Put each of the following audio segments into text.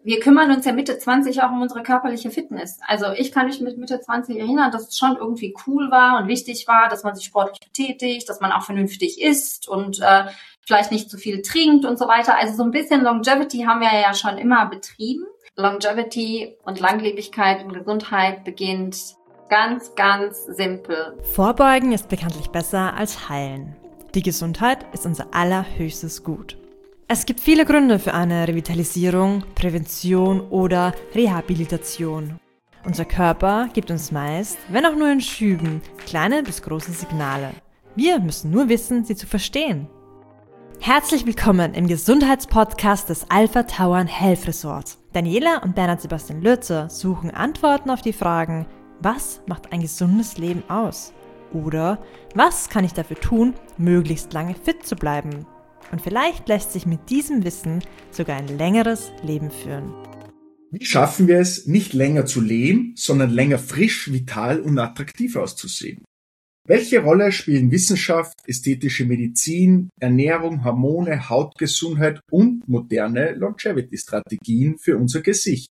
wir kümmern uns ja Mitte 20 auch um unsere körperliche Fitness. Also ich kann mich mit Mitte 20 erinnern, dass es schon irgendwie cool war und wichtig war, dass man sich sportlich betätigt, dass man auch vernünftig isst und vielleicht nicht zu viel trinkt und so weiter. Also so ein bisschen Longevity haben wir ja schon immer betrieben. Longevity und Langlebigkeit und Gesundheit beginnt ganz, ganz simpel. Vorbeugen ist bekanntlich besser als heilen. Die Gesundheit ist unser allerhöchstes Gut. Es gibt viele Gründe für eine Revitalisierung, Prävention oder Rehabilitation. Unser Körper gibt uns meist, wenn auch nur in Schüben, kleine bis große Signale. Wir müssen nur wissen, sie zu verstehen. Herzlich willkommen im Gesundheitspodcast des Alpha Tauern Health Resort. Daniela und Bernhard Sebastian Lürzer suchen Antworten auf die Fragen: Was macht ein gesundes Leben aus? Oder was kann ich dafür tun, möglichst lange fit zu bleiben? Und vielleicht lässt sich mit diesem Wissen sogar ein längeres Leben führen. Wie schaffen wir es, nicht länger zu leben, sondern länger frisch, vital und attraktiv auszusehen? Welche Rolle spielen Wissenschaft, ästhetische Medizin, Ernährung, Hormone, Hautgesundheit und moderne Longevity-Strategien für unser Gesicht?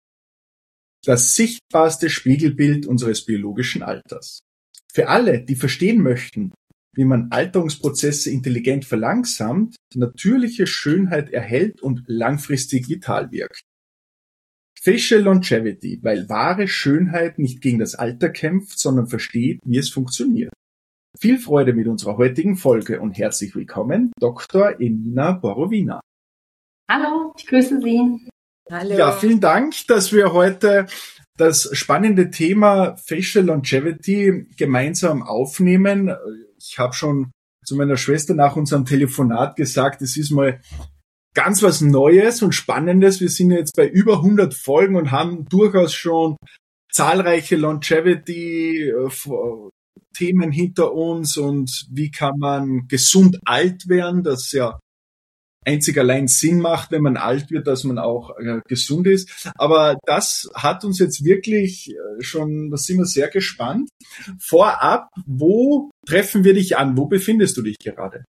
Das sichtbarste Spiegelbild unseres biologischen Alters. Für alle, die verstehen möchten, wie man Alterungsprozesse intelligent verlangsamt, natürliche Schönheit erhält und langfristig vital wirkt. Facial Longevity, weil wahre Schönheit nicht gegen das Alter kämpft, sondern versteht, wie es funktioniert. Viel Freude mit unserer heutigen Folge und herzlich willkommen, Dr. Emina Borowina. Hallo, ich grüße Sie. Hallo. Ja, vielen Dank, dass wir heute das spannende Thema Facial Longevity gemeinsam aufnehmen. Ich habe schon zu meiner Schwester nach unserem Telefonat gesagt, es ist mal ganz was Neues und Spannendes. Wir sind jetzt bei über 100 Folgen und haben durchaus schon zahlreiche Longevity-Themen hinter uns und wie kann man gesund alt werden, das ja einzig allein Sinn macht, wenn man alt wird, dass man auch gesund ist. Aber das hat uns jetzt wirklich schon, da sind wir sehr gespannt. Vorab, wo treffen wir dich an? Wo befindest du dich gerade?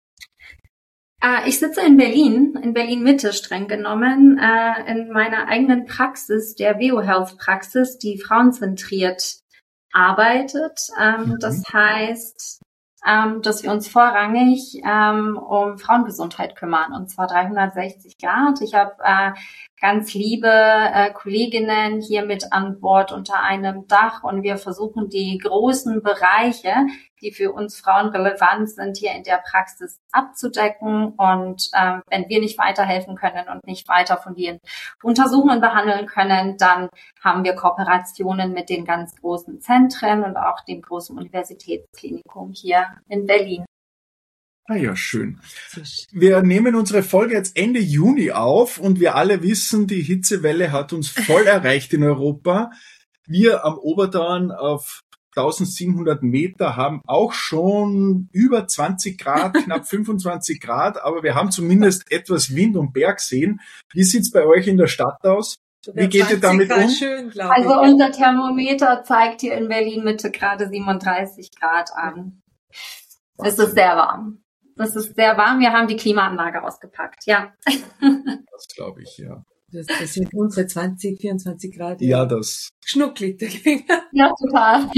Ich sitze in Berlin Mitte streng genommen, in meiner eigenen Praxis, der VeoHealth-Praxis, die frauenzentriert arbeitet. Das heißt, dass wir uns vorrangig um Frauengesundheit kümmern, und zwar 360 Grad. Ich habe ganz liebe Kolleginnen hier mit an Bord unter einem Dach und wir versuchen die großen Bereiche, die für uns Frauen relevant sind, hier in der Praxis abzudecken. Und wenn wir nicht weiterhelfen können und nicht weiter fundieren untersuchen und behandeln können, dann haben wir Kooperationen mit den ganz großen Zentren und auch dem großen Universitätsklinikum hier in Berlin. Ah ja, schön. Wir nehmen unsere Folge jetzt Ende Juni auf und wir alle wissen, die Hitzewelle hat uns voll erreicht in Europa. Wir am Oberdauern auf 1700 Meter haben auch schon über 20 Grad, knapp 25 Grad, aber wir haben zumindest etwas Wind und Bergseen. Wie sieht's bei euch in der Stadt aus? Wie geht ihr damit um? Schön, also unser Thermometer zeigt hier in Berlin Mitte gerade 37 Grad an. Es ist sehr warm. Es ist sehr warm. Wir haben die Klimaanlage ausgepackt, ja. Das glaube ich, ja. Das sind unsere 20, 24 Grad. Ja, das. Schnucklig. Ja, total.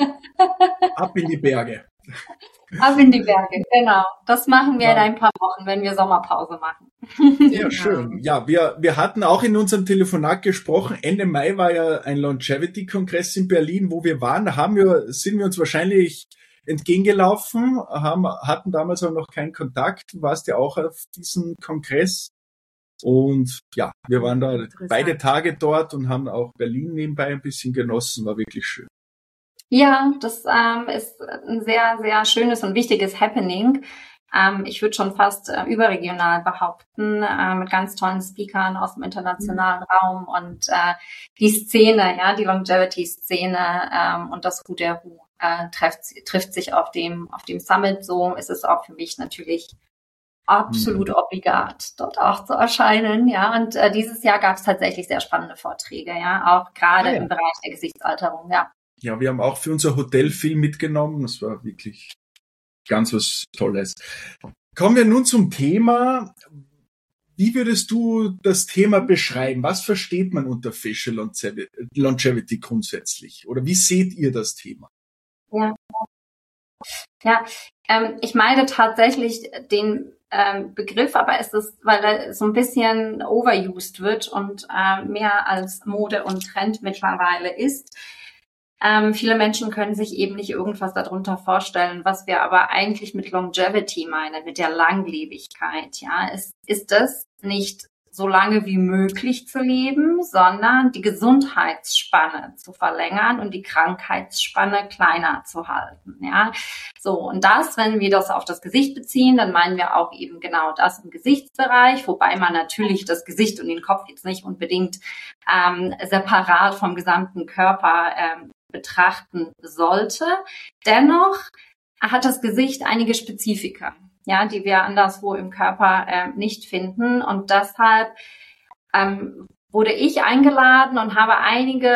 Ab in die Berge. Ab in die Berge, genau. Das machen wir in ein paar Wochen, wenn wir Sommerpause machen. Ja, schön. Ja, wir hatten auch in unserem Telefonat gesprochen. Ende Mai war ja ein Longevity-Kongress in Berlin, wo wir waren. Da sind wir uns wahrscheinlich entgegengelaufen, hatten damals auch noch keinen Kontakt. Du warst ja auch auf diesem Kongress. Und ja, wir waren da beide Tage dort und haben auch Berlin nebenbei ein bisschen genossen. War wirklich schön. Ja, das ist ein sehr, sehr schönes und wichtiges Happening. Ich würde schon fast überregional behaupten, mit ganz tollen Speakern aus dem internationalen Raum und die Szene, ja, die Longevity-Szene und das Who der Who trifft sich auf dem Summit. So ist es auch für mich natürlich absolut obligat, dort auch zu erscheinen, ja. Und dieses Jahr gab es tatsächlich sehr spannende Vorträge, ja, auch gerade im Bereich der Gesichtsalterung, ja. Ja, wir haben auch für unser Hotel viel mitgenommen. Das war wirklich ganz was Tolles. Kommen wir nun zum Thema. Wie würdest du das Thema beschreiben? Was versteht man unter Facial Longevity grundsätzlich? Oder wie seht ihr das Thema? Ja, ja, ich meine tatsächlich den Begriff, aber es ist, weil er so ein bisschen overused wird und mehr als Mode und Trend mittlerweile ist. Viele Menschen können sich eben nicht irgendwas darunter vorstellen, was wir aber eigentlich mit Longevity meinen, mit der Langlebigkeit. Ja, ist es nicht so lange wie möglich zu leben, sondern die Gesundheitsspanne zu verlängern und die Krankheitsspanne kleiner zu halten. Ja, so, und das, wenn wir das auf das Gesicht beziehen, dann meinen wir auch eben genau das im Gesichtsbereich, wobei man natürlich das Gesicht und den Kopf jetzt nicht unbedingt separat vom gesamten Körper betrachten sollte. Dennoch hat das Gesicht einige Spezifika, ja, die wir anderswo im Körper nicht finden. Und deshalb wurde ich eingeladen und habe einige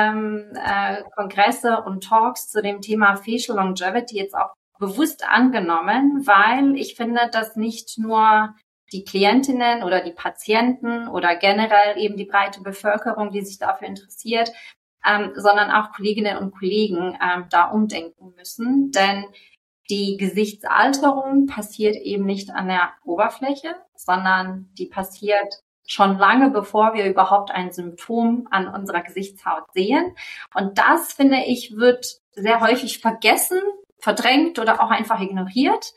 Kongresse und Talks zu dem Thema Facial Longevity jetzt auch bewusst angenommen, weil ich finde, dass nicht nur die Klientinnen oder die Patienten oder generell eben die breite Bevölkerung, die sich dafür interessiert, sondern auch Kolleginnen und Kollegen da umdenken müssen. Denn die Gesichtsalterung passiert eben nicht an der Oberfläche, sondern die passiert schon lange, bevor wir überhaupt ein Symptom an unserer Gesichtshaut sehen. Und das, finde ich, wird sehr häufig vergessen, verdrängt oder auch einfach ignoriert.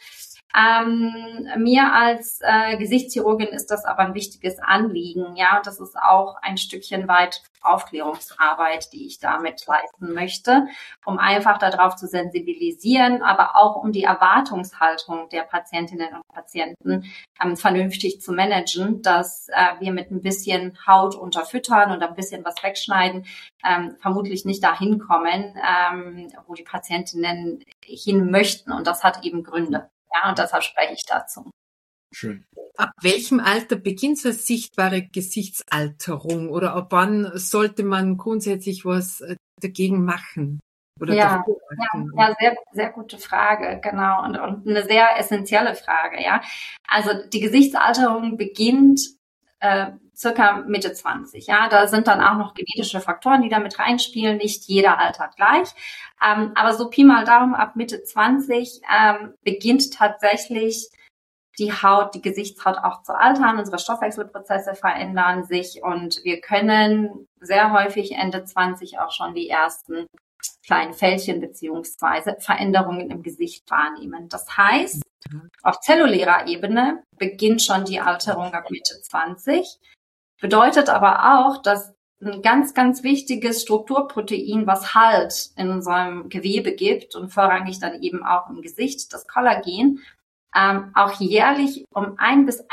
Mir als Gesichtschirurgin ist das aber ein wichtiges Anliegen, ja, und das ist auch ein Stückchen weit Aufklärungsarbeit, die ich damit leisten möchte, um einfach darauf zu sensibilisieren, aber auch um die Erwartungshaltung der Patientinnen und Patienten vernünftig zu managen, dass wir mit ein bisschen Haut unterfüttern und ein bisschen was wegschneiden, vermutlich nicht dahin kommen, wo die Patientinnen hin möchten, und das hat eben Gründe. Ja, und deshalb spreche ich dazu. Schön. Ab welchem Alter beginnt so eine sichtbare Gesichtsalterung oder ab wann sollte man grundsätzlich was dagegen machen? Oder ja, sehr, sehr gute Frage, genau. Und eine sehr essentielle Frage, ja. Also die Gesichtsalterung beginnt circa Mitte 20, ja. Da sind dann auch noch genetische Faktoren, die da mit reinspielen. Nicht jeder altert gleich. Aber so Pi mal Daumen ab Mitte 20 beginnt tatsächlich die Gesichtshaut auch zu altern. Unsere Stoffwechselprozesse verändern sich und wir können sehr häufig Ende 20 auch schon die ersten kleinen Fältchen beziehungsweise Veränderungen im Gesicht wahrnehmen. Das heißt, auf zellulärer Ebene beginnt schon die Alterung ab Mitte 20, bedeutet aber auch, dass ein ganz, ganz wichtiges Strukturprotein, was Halt in unserem Gewebe gibt und vorrangig dann eben auch im Gesicht, das Kollagen, auch jährlich um 1 bis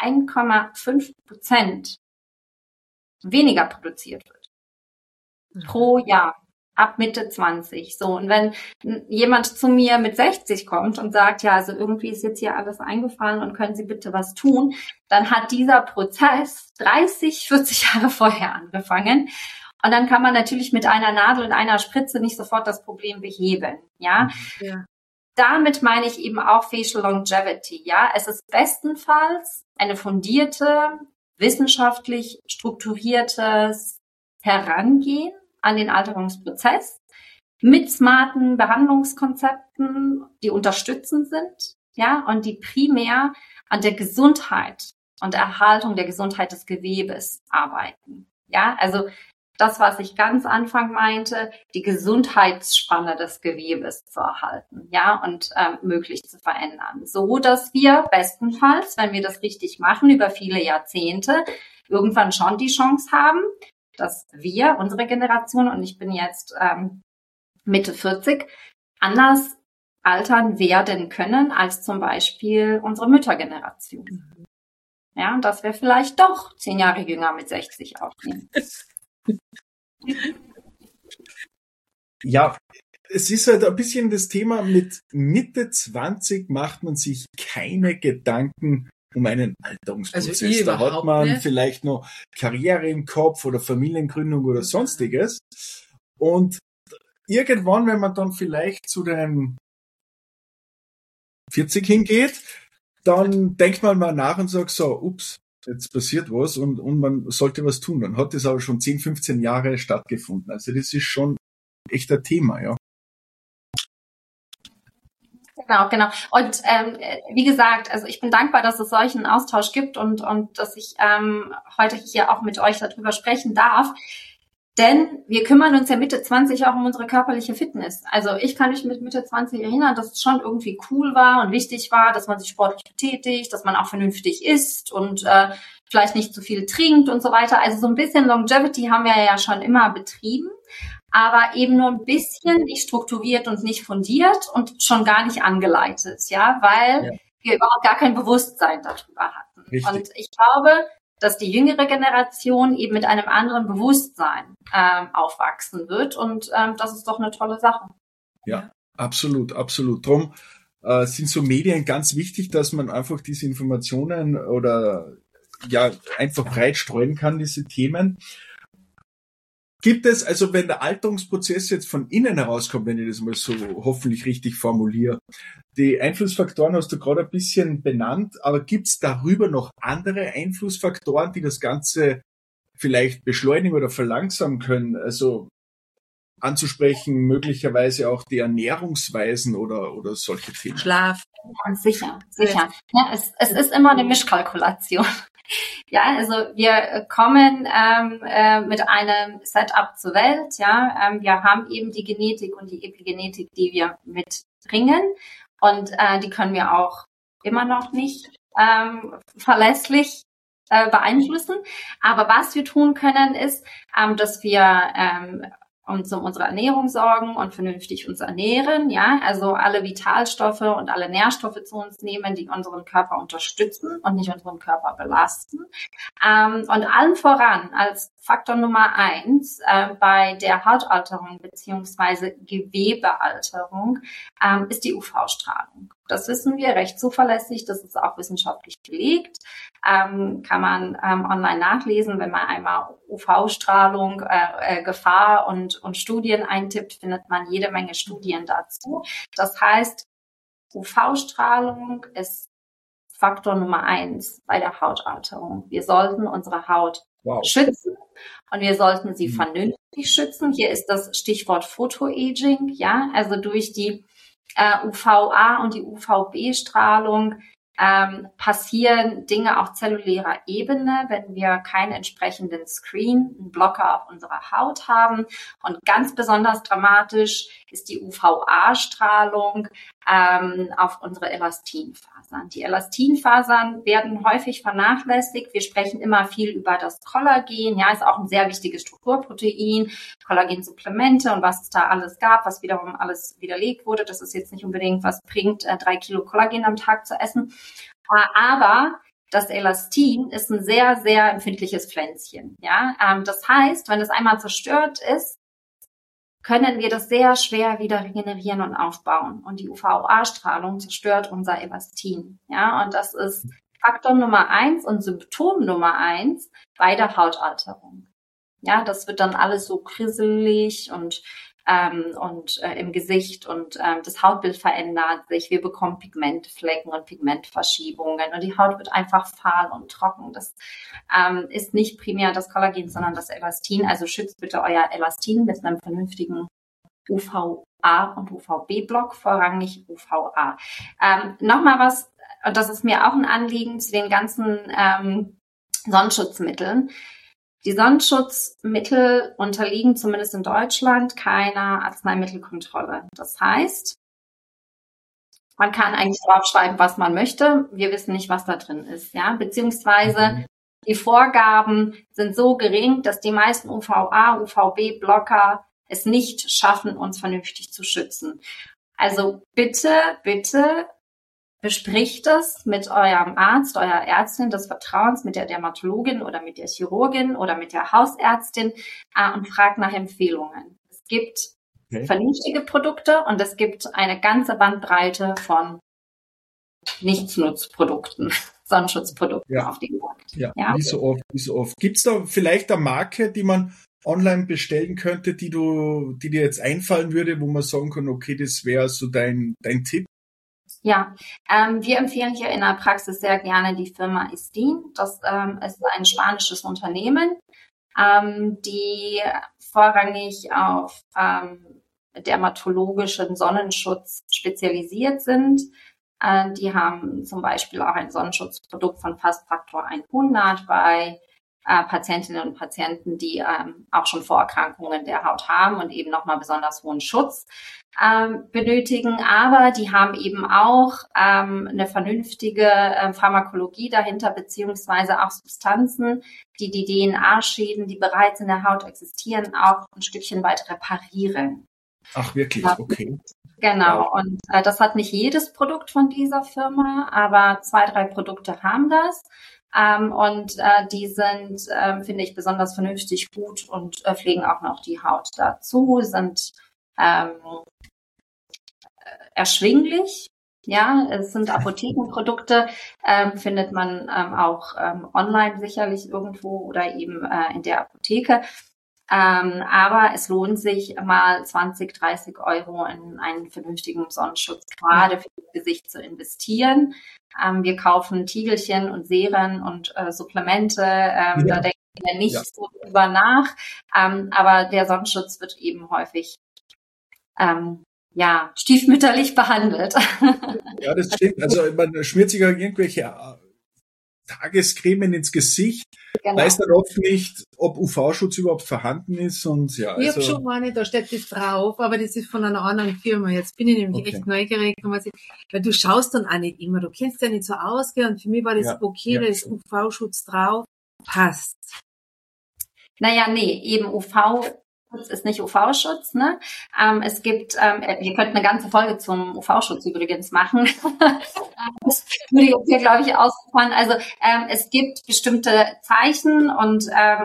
1,5% weniger produziert wird. Pro Jahr. Ab Mitte 20. So, und wenn jemand zu mir mit 60 kommt und sagt, ja, also irgendwie ist jetzt hier alles eingefallen und können Sie bitte was tun, dann hat dieser Prozess 30, 40 Jahre vorher angefangen. Und dann kann man natürlich mit einer Nadel und einer Spritze nicht sofort das Problem beheben, ja. Ja. Damit meine ich eben auch Facial Longevity, ja. Es ist bestenfalls eine fundierte, wissenschaftlich strukturiertes Herangehen an den Alterungsprozess mit smarten Behandlungskonzepten, die unterstützend sind, ja, und die primär an der Gesundheit und Erhaltung der Gesundheit des Gewebes arbeiten. Ja, also das, was ich ganz Anfang meinte, die Gesundheitsspanne des Gewebes zu erhalten, ja, und möglich zu verändern, so dass wir bestenfalls, wenn wir das richtig machen, über viele Jahrzehnte irgendwann schon die Chance haben, dass wir, unsere Generation, und ich bin jetzt Mitte 40, anders altern werden können als zum Beispiel unsere Müttergeneration. Ja, und dass wir vielleicht doch 10 Jahre jünger mit 60 aufnehmen. Ja, es ist halt ein bisschen das Thema, mit Mitte 20 macht man sich keine Gedanken um einen Alterungsprozess. Also da hat man nicht. vielleicht noch Karriere im Kopf oder Familiengründung oder sonstiges. Und irgendwann, wenn man dann vielleicht zu den 40 hingeht, dann denkt man mal nach und sagt so, ups, jetzt passiert was und man sollte was tun. Dann hat das aber schon 10, 15 Jahre stattgefunden. Also das ist schon echt ein Thema, ja. Genau. Und wie gesagt, also ich bin dankbar, dass es solchen Austausch gibt und dass ich heute hier auch mit euch darüber sprechen darf. Denn wir kümmern uns ja Mitte 20 auch um unsere körperliche Fitness. Also ich kann mich mit Mitte 20 erinnern, dass es schon irgendwie cool war und wichtig war, dass man sich sportlich betätigt, dass man auch vernünftig isst und vielleicht nicht zu viel trinkt und so weiter. Also so ein bisschen Longevity haben wir ja schon immer betrieben, aber eben nur ein bisschen nicht strukturiert und nicht fundiert und schon gar nicht angeleitet, ja, weil wir überhaupt gar kein Bewusstsein darüber hatten. Richtig. Und ich glaube, dass die jüngere Generation eben mit einem anderen Bewusstsein aufwachsen wird. Und das ist doch eine tolle Sache. Ja, absolut. Drum sind so Medien ganz wichtig, dass man einfach diese Informationen oder ja einfach breit streuen kann, diese Themen. Gibt es, also wenn der Alterungsprozess jetzt von innen herauskommt, wenn ich das mal so hoffentlich richtig formuliere, die Einflussfaktoren hast du gerade ein bisschen benannt, aber gibt es darüber noch andere Einflussfaktoren, die das Ganze vielleicht beschleunigen oder verlangsamen können? Also anzusprechen, möglicherweise auch die Ernährungsweisen oder solche Themen. Schlaf. Sicher. Ja, es ist immer eine Mischkalkulation. Ja, also wir kommen mit einem Setup zur Welt. Ja, wir haben eben die Genetik und die Epigenetik, die wir mitbringen, und die können wir auch immer noch nicht verlässlich beeinflussen. Aber was wir tun können, ist, dass wir uns um unsere Ernährung sorgen und vernünftig uns ernähren, ja, also alle Vitalstoffe und alle Nährstoffe zu uns nehmen, die unseren Körper unterstützen und nicht unseren Körper belasten. Und allen voran als Faktor Nummer 1 bei der Hautalterung beziehungsweise Gewebealterung ist die UV-Strahlung. Das wissen wir recht zuverlässig, das ist auch wissenschaftlich belegt. Kann man online nachlesen, wenn man einmal UV-Strahlung, Gefahr und Studien eintippt, findet man jede Menge Studien dazu. Das heißt, UV-Strahlung ist Faktor Nummer 1 bei der Hautalterung. Wir sollten unsere Haut schützen und wir sollten sie vernünftig schützen. Hier ist das Stichwort Photoaging, ja, also durch die UVA und die UVB-Strahlung passieren Dinge auf zellulärer Ebene, wenn wir keinen entsprechenden Screen, einen Blocker auf unserer Haut haben. Und ganz besonders dramatisch ist die UVA-Strahlung auf unsere Elastinfasern. Die Elastinfasern werden häufig vernachlässigt. Wir sprechen immer viel über das Kollagen. Ja, ist auch ein sehr wichtiges Strukturprotein, Kollagensupplemente und was es da alles gab, was wiederum alles widerlegt wurde. Das ist jetzt nicht unbedingt was bringt, 3 Kilo Kollagen am Tag zu essen. Aber das Elastin ist ein sehr, sehr empfindliches Pflänzchen. Ja, das heißt, wenn es einmal zerstört ist, können wir das sehr schwer wieder regenerieren und aufbauen. Und die UVA-Strahlung zerstört unser Elastin. Ja, und das ist Faktor Nummer 1 und Symptom Nummer 1 bei der Hautalterung. Ja, das wird dann alles so krisselig und im Gesicht und das Hautbild verändert sich. Wir bekommen Pigmentflecken und Pigmentverschiebungen und die Haut wird einfach fahl und trocken. Das ist nicht primär das Kollagen, sondern das Elastin. Also schützt bitte euer Elastin mit einem vernünftigen UVA und UVB-Block, vorrangig UVA. Nochmal was, und das ist mir auch ein Anliegen, zu den ganzen Sonnenschutzmitteln. Die Sonnenschutzmittel unterliegen zumindest in Deutschland keiner Arzneimittelkontrolle. Das heißt, man kann eigentlich draufschreiben, was man möchte. Wir wissen nicht, was da drin ist, ja, beziehungsweise die Vorgaben sind so gering, dass die meisten UVA, UVB-Blocker es nicht schaffen, uns vernünftig zu schützen. Also bitte bespricht es mit eurem Arzt, eurer Ärztin des Vertrauens, mit der Dermatologin oder mit der Chirurgin oder mit der Hausärztin und fragt nach Empfehlungen. Es gibt vernünftige Produkte und es gibt eine ganze Bandbreite von Nichtsnutzprodukten, Sonnenschutzprodukten auf dem Markt. Ja. Wie so oft. Gibt es da vielleicht eine Marke, die man online bestellen könnte, die dir jetzt einfallen würde, wo man sagen kann, okay, das wäre so dein Tipp? Ja, wir empfehlen hier in der Praxis sehr gerne die Firma Estin. Das ist ein spanisches Unternehmen, die vorrangig auf dermatologischen Sonnenschutz spezialisiert sind. Die haben zum Beispiel auch ein Sonnenschutzprodukt von fast Faktor 100 bei Patientinnen und Patienten, die auch schon Vorerkrankungen der Haut haben und eben nochmal besonders hohen Schutz benötigen. Aber die haben eben auch eine vernünftige Pharmakologie dahinter, beziehungsweise auch Substanzen, die die DNA-Schäden, die bereits in der Haut existieren, auch ein Stückchen weit reparieren. Ach, wirklich? Okay. Genau. Und das hat nicht jedes Produkt von dieser Firma, aber 2, 3 Produkte haben das. Die sind, finde ich, besonders vernünftig gut und pflegen auch noch die Haut dazu, sind erschwinglich. Ja, es sind Apothekenprodukte, findet man auch online sicherlich irgendwo oder eben in der Apotheke. Aber es lohnt sich mal 20, 30 Euro in einen vernünftigen Sonnenschutz gerade für das Gesicht zu investieren. Wir kaufen Tiegelchen und Serien und Supplemente. Da denken wir nicht so drüber nach. Aber der Sonnenschutz wird eben häufig stiefmütterlich behandelt. Ja, das stimmt. Also man schmiert sich ja irgendwelche Tagescremen ins Gesicht, weiß dann oft nicht, ob UV-Schutz überhaupt vorhanden ist. Und ja, ich habe schon eine, da steht das drauf, aber das ist von einer anderen Firma. Jetzt bin ich nämlich echt neugierig, weil du schaust dann auch nicht immer, du kennst ja nicht so aus, und für mich war das da ist UV-Schutz drauf, passt. Naja, nee, eben UV-Schutz ist nicht UV-Schutz, ne? Es gibt, wir könnten eine ganze Folge zum UV-Schutz übrigens machen. Das würde ich hier, glaube ich, ausfallen. Also es gibt bestimmte Zeichen und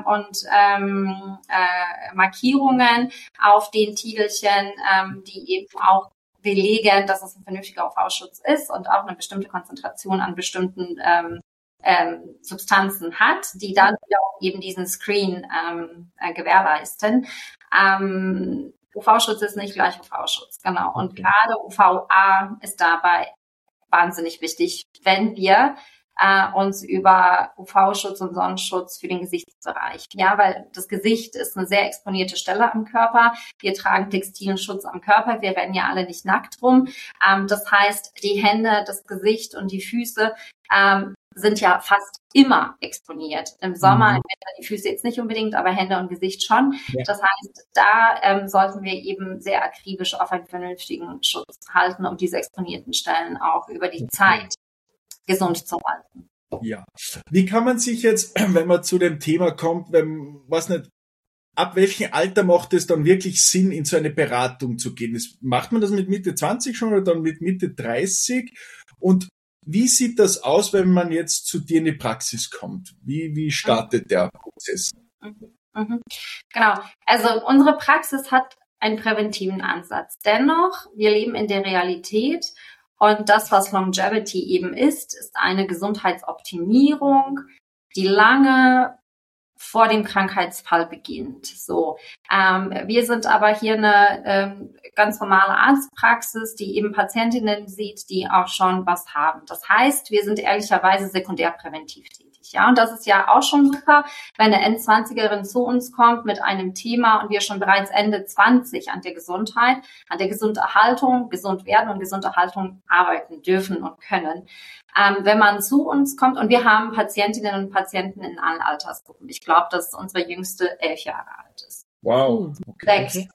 Markierungen auf den Tiegelchen, die eben auch belegen, dass es ein vernünftiger UV-Schutz ist und auch eine bestimmte Konzentration an bestimmten Substanzen hat, die dann wieder eben diesen Screen gewährleisten. UV-Schutz ist nicht gleich UV-Schutz, genau. Und gerade UVA ist dabei wahnsinnig wichtig, wenn wir uns über UV-Schutz und Sonnenschutz für den Gesichtsbereich. Ja, weil das Gesicht ist eine sehr exponierte Stelle am Körper. Wir tragen textilen Schutz am Körper. Wir rennen ja alle nicht nackt rum. Das heißt, die Hände, das Gesicht und die Füße sind ja fast immer exponiert. Im Sommer, im Winter die Füße jetzt nicht unbedingt, aber Hände und Gesicht schon. Ja. Das heißt, da sollten wir eben sehr akribisch auf einen vernünftigen Schutz halten, um diese exponierten Stellen auch über die Zeit gesund zu halten. Ja. Wie kann man sich jetzt, wenn man zu dem Thema kommt, ab welchem Alter macht es dann wirklich Sinn, in so eine Beratung zu gehen? Macht man das mit Mitte 20 schon oder dann mit Mitte 30? Und wie sieht das aus, wenn man jetzt zu dir in die Praxis kommt? Wie startet der Prozess? Genau. Also unsere Praxis hat einen präventiven Ansatz. Dennoch, wir leben in der Realität und das, was Longevity eben ist eine Gesundheitsoptimierung, die lange vor dem Krankheitsfall beginnt. So, wir sind aber hier eine ganz normale Arztpraxis, die eben Patientinnen sieht, die auch schon was haben. Das heißt, wir sind ehrlicherweise sekundärpräventiv tätig. Ja, und das ist ja auch schon super, wenn eine Endzwanzigerin zu uns kommt mit einem Thema und wir schon bereits Ende 20 an der Gesundheit, an der Gesunderhaltung, gesund werden und Gesunderhaltung arbeiten dürfen und können. Wenn man zu uns kommt, und wir haben Patientinnen und Patienten in allen Altersgruppen. Ich glaube, dass unsere jüngste 11 Jahre alt ist. Wow. Okay. 6.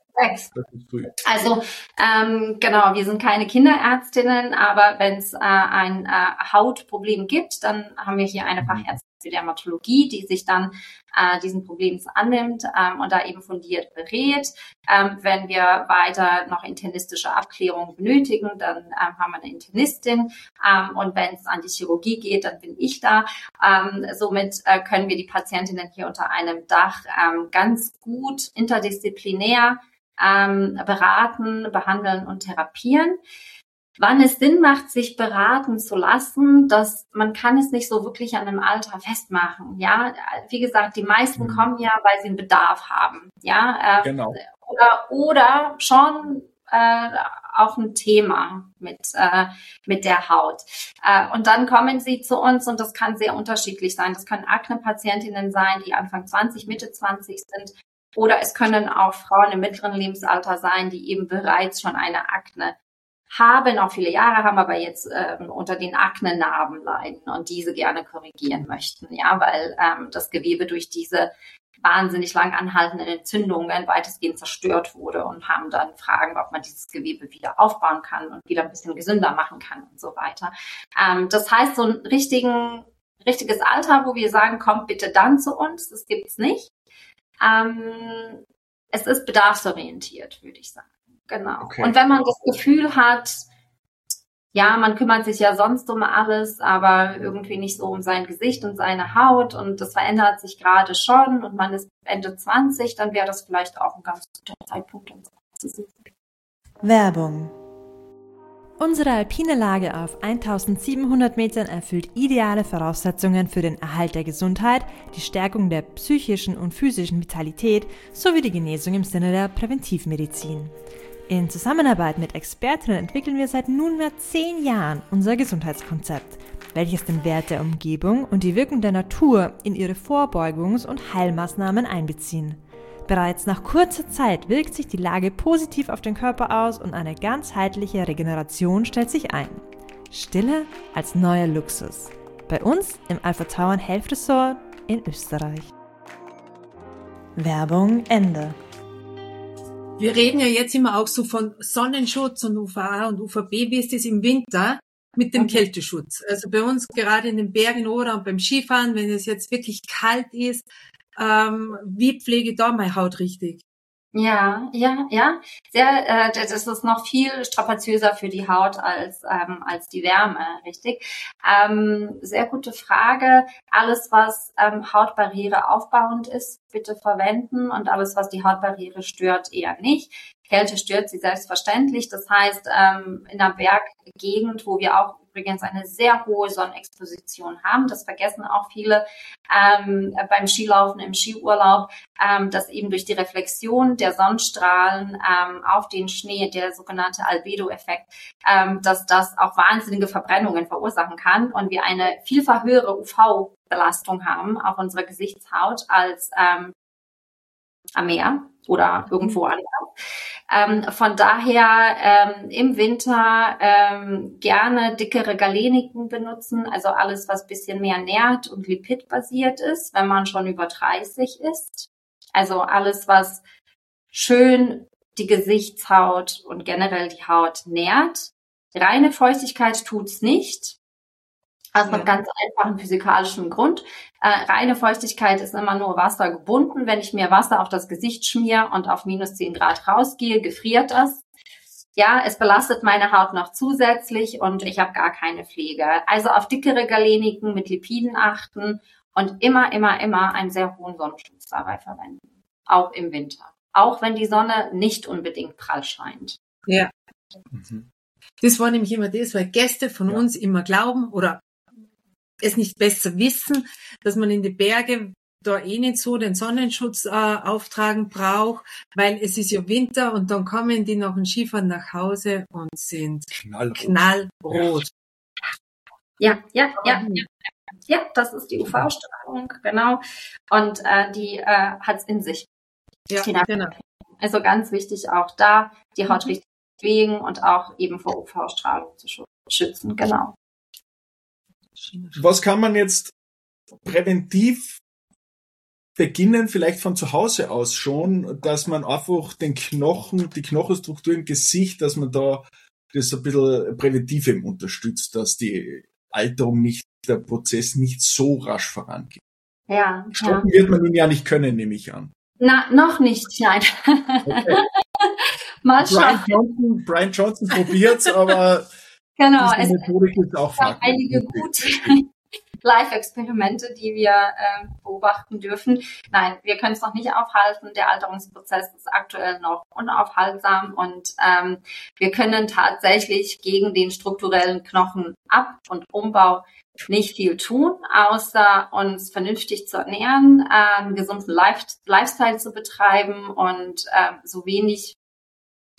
Also genau, wir sind keine Kinderärztinnen, aber wenn es ein Hautproblem gibt, dann haben wir hier eine Fachärztin für Dermatologie, die sich dann diesen Problems annimmt und da eben fundiert berät. Wenn wir weiter noch internistische Abklärung benötigen, dann haben wir eine Internistin und wenn es an die Chirurgie geht, dann bin ich da. Somit können wir die Patientinnen hier unter einem Dach ganz gut interdisziplinär beraten, behandeln und therapieren. Wann es Sinn macht, sich beraten zu lassen, man kann es nicht so wirklich an einem Alter festmachen. Ja, wie gesagt, die meisten kommen ja, weil sie einen Bedarf haben. Ja, genau. Oder schon auch ein Thema mit der Haut. Und dann kommen sie zu uns und das kann sehr unterschiedlich sein. Das können Akne-Patientinnen sein, die Anfang 20, Mitte 20 sind. Oder es können auch Frauen im mittleren Lebensalter sein, die eben bereits schon eine Akne haben, auch viele Jahre haben, aber jetzt unter den Aknenarben leiden und diese gerne korrigieren möchten, ja, weil das Gewebe durch diese wahnsinnig lang anhaltenden Entzündungen weitestgehend zerstört wurde und haben dann Fragen, ob man dieses Gewebe wieder aufbauen kann und wieder ein bisschen gesünder machen kann und so weiter. Das heißt, so ein richtiges Alter, wo wir sagen, kommt bitte dann zu uns, das gibt's nicht. Es ist bedarfsorientiert, würde ich sagen. Genau. Okay. Und wenn man das Gefühl hat, ja, man kümmert sich ja sonst um alles, aber irgendwie nicht so um sein Gesicht und seine Haut und das verändert sich gerade schon und man ist Ende 20, dann wäre das vielleicht auch ein ganz guter Zeitpunkt, um zu suchen. Werbung. Unsere alpine Lage auf 1700 Metern erfüllt ideale Voraussetzungen für den Erhalt der Gesundheit, die Stärkung der psychischen und physischen Vitalität sowie die Genesung im Sinne der Präventivmedizin. In Zusammenarbeit mit Expertinnen entwickeln wir seit nunmehr 10 Jahren unser Gesundheitskonzept, welches den Wert der Umgebung und die Wirkung der Natur in ihre Vorbeugungs- und Heilmaßnahmen einbeziehen. Bereits nach kurzer Zeit wirkt sich die Lage positiv auf den Körper aus und eine ganzheitliche Regeneration stellt sich ein. Stille als neuer Luxus. Bei uns im Alpha Tauern Health Resort in Österreich. Werbung Ende. Wir reden ja jetzt immer auch so von Sonnenschutz und UVA und UVB. Wie ist das im Winter mit dem Kälteschutz? Also bei uns gerade in den Bergen oder und beim Skifahren, wenn es jetzt wirklich kalt ist, wie pflege ich da meine Haut richtig? Ja. Das ist noch viel strapaziöser für die Haut als die Wärme, richtig? Sehr gute Frage. Alles, was Hautbarriere aufbauend ist, bitte verwenden und alles, was die Hautbarriere stört, eher nicht. Kälte stört sie selbstverständlich. Das heißt, in einer Berggegend, wo wir auch übrigens eine sehr hohe Sonnenexposition haben, das vergessen auch viele beim Skilaufen, im Skiurlaub, dass eben durch die Reflexion der Sonnenstrahlen auf den Schnee, der sogenannte Albedo-Effekt, dass das auch wahnsinnige Verbrennungen verursachen kann und wir eine vielfach höhere UV-Belastung haben auf unserer Gesichtshaut als am Meer oder irgendwo anders. Von daher im Winter gerne dickere Galeniken benutzen, also alles, was bisschen mehr nährt und lipidbasiert ist, wenn man schon über 30 ist. Also alles, was schön die Gesichtshaut und generell die Haut nährt. Reine Feuchtigkeit tut's nicht. Aus einem ganz einfachen physikalischen Grund. Reine Feuchtigkeit ist immer nur wassergebunden. Wenn ich mir Wasser auf das Gesicht schmiere und auf minus 10 Grad rausgehe, gefriert das. Ja, es belastet meine Haut noch zusätzlich und ich habe gar keine Pflege. Also auf dickere Galeniken mit Lipiden achten und immer einen sehr hohen Sonnenschutz dabei verwenden. Auch im Winter. Auch wenn die Sonne nicht unbedingt prall scheint. Ja. Das war nämlich immer das, weil Gäste von uns immer glauben oder es nicht besser wissen, dass man in die Berge da nicht so den Sonnenschutz auftragen braucht, weil es ist ja Winter und dann kommen die nach dem Skifahren nach Hause und sind knallrot. Ja, das ist die UV-Strahlung, genau. Und die hat's in sich. Ja, genau. Also ganz wichtig auch da, die Haut richtig pflegen und auch eben vor UV-Strahlung zu schützen, genau. Was kann man jetzt präventiv beginnen, vielleicht von zu Hause aus schon, dass man einfach die Knochenstruktur im Gesicht, dass man da das ein bisschen präventiv eben unterstützt, dass die Alterung der Prozess nicht so rasch vorangeht. Ja. Stoppen wird man ihn ja nicht können, nehme ich an. Na, noch nicht, nein. Okay. Mal schauen. Brian Johnson probiert's, aber genau, diese Methodik ist auch fragwürdig. Einige gute Live-Experimente, die wir beobachten dürfen. Nein, wir können es noch nicht aufhalten. Der Alterungsprozess ist aktuell noch unaufhaltsam und wir können tatsächlich gegen den strukturellen Knochenab- und Umbau nicht viel tun, außer uns vernünftig zu ernähren, einen gesunden Lifestyle zu betreiben und so wenig